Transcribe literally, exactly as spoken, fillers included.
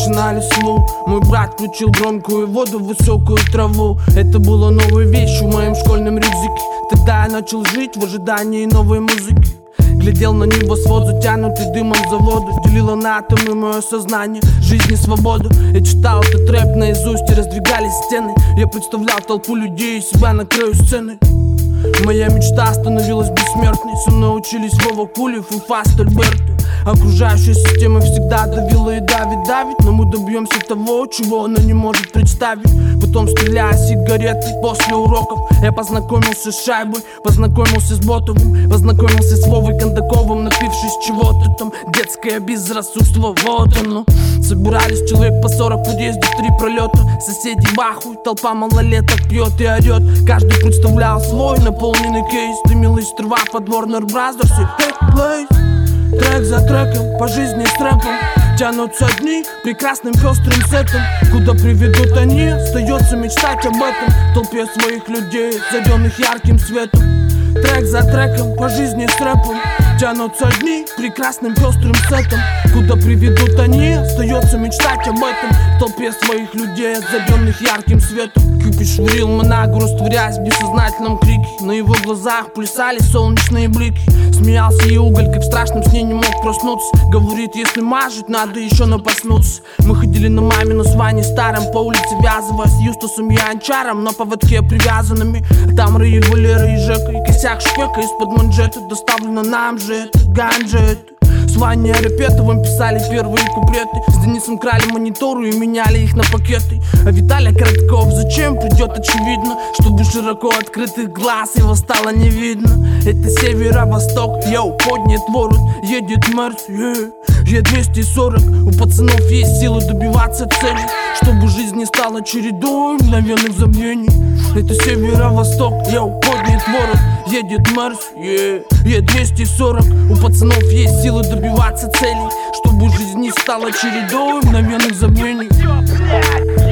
начинали слух. Мой брат включил громкую воду в высокую траву. Это была новая вещь в моем школьном рюкзаке. Тогда я начал жить в ожидании новой музыки. Глядел на небосвод, затянутый дымом завода. Делило на атомы мое сознание, жизнь и свободу. Я читал этот рэп наизусть, и раздвигались стены. Я представлял толпу людей и себя на краю сцены. Моя мечта становилась бессмертной. Со мной учились Вова Кулев и Фаст Альберто. Окружающая система всегда давила и давит, давит. Но мы добьемся того, чего она не может представить. Потом стреляя сигареты после уроков. Я познакомился с Шайбой, познакомился с Ботовым, познакомился с Вовой Кондаковым, напившись чего-то там. Детское безрассудство, вот оно. Собирались человек по сорок в подъезде, три пролета. Соседи в ахуе, толпа малолеток пьет и орет. Каждый представлял свой наполненный кейс. Дымилась трава под Warner Brothers и Hey Place. Трек за треком, по жизни с рэпом тянутся дни прекрасным пестрым сетом. Куда приведут они, остается мечтать об этом. В толпе своих людей, заденных ярким светом. Трек за треком, по жизни с рэпом тянутся дни прекрасным пестрым сетом. Куда приведут они, остается мечтать об этом. В толпе своих людей, заденных ярким светом. Кюпид швырил манагу, растворяясь в бессознательном крике. На его глазах плясали солнечные блики. Смеялся и уголь, как в страшном сне не мог проснуться. Говорит, если мажет, надо еще напаснуться. Мы ходили на мамину с Ваней старым по улице Вязова, с Юстасом и Анчаром на поводке привязанными. А там Раиль, Валера и Жека, и косяк шпека из-под манжеты. Доставлено нам же это, ганджа это. С Ваней Арапетовым писали первые куплеты. С Денисом крали мониторы и меняли их на пакеты. А Виталий Коротков зачем придет, очевидно, чтобы широко открытых глаз его стало не видно. Это северо-восток, йоу, поднят ворот. Едет Мерс, yeah. Е двести сорок. У пацанов есть силы добиваться цели, чтобы жизнь не стала чередой мгновенных забвений. Это северо-восток, йоу, поднят ворот. Едет Мерс, yeah. Е двести сорок. У пацанов есть силы добиваться целей, чтобы жизнь не стала чередой мгновенных забвений.